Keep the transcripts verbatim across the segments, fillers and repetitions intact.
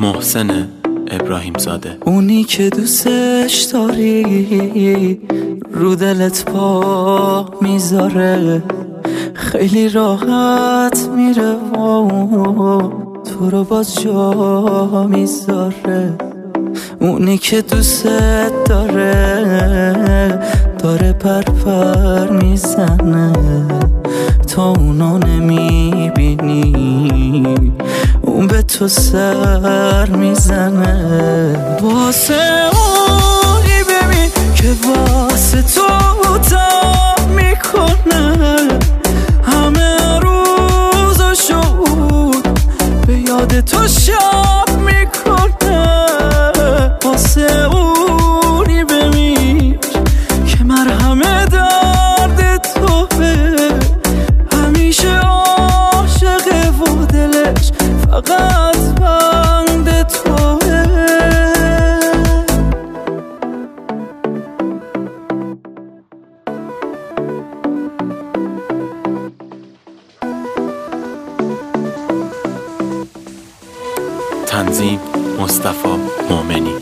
محسن ابراهیم زاده. اونی که دوستش داری رو دلت پا میذاره، خیلی راحت میره و تو رو باز جا میذاره. اونی که دوست داره داره پر پر میزنه، تا اونو نمیبینی اون به تو سر میزنه. واسه اونی ببین که واسه تو تا میکنه، همه روزاشو به یاد تو شب میکنه. واسه اونی ببین که مرهم درد توه، همیشه عاشقه و دلش فقط بند توه. تنظیم مصطفی مومنی.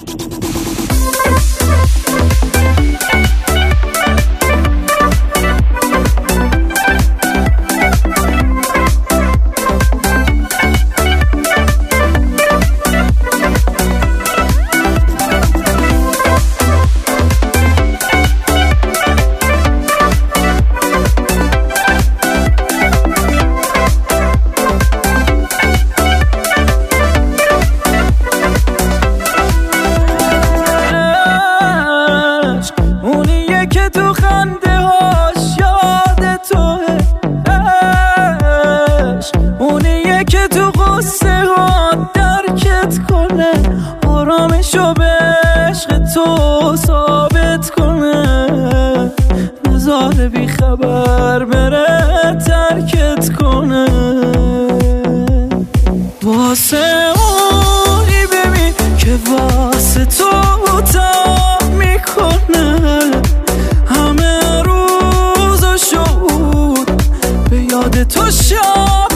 تو خنده هاش یاد توه، اونیه که تو غصه ها درکت کنه، آرامشو به عشق تو ثابت کنه، نذاره بی خبر بره ترکت کنه. واسه اونی ببین که واسه تو تا میکنه، همه روزاشو به یاد تو شب